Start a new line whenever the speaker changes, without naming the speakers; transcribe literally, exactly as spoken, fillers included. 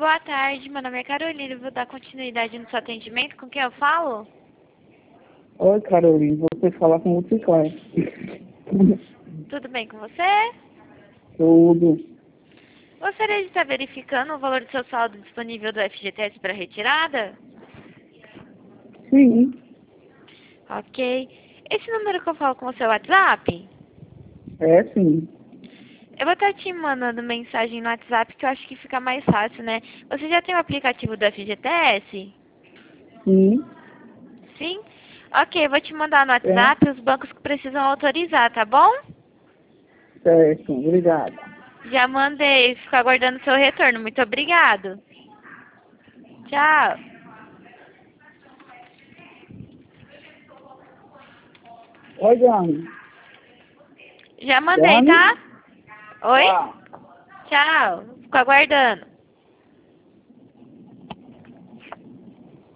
Boa tarde, meu nome é Carolina, vou dar continuidade no seu atendimento. Com quem eu falo?
Oi, Carolina, você fala com o Ciclé.
Tudo bem com você?
Tudo.
Gostaria de estar verificando o valor do seu saldo disponível do F G T S para retirada?
Sim,
Ok. Esse número que eu falo com o seu WhatsApp?
é sim.
Eu vou estar te mandando mensagem no WhatsApp que eu acho que fica mais fácil, né? Você já tem o aplicativo do F G T S?
Sim,
Sim? Ok, eu vou te mandar no
é
WhatsApp os bancos que precisam autorizar, tá bom?
certo. Obrigada.
Já mandei, fico aguardando seu retorno. Muito obrigado. Tchau.
Oi, Dani.
Já mandei,
Dani?
tá? Oi?
Tá.
Tchau. Fico aguardando.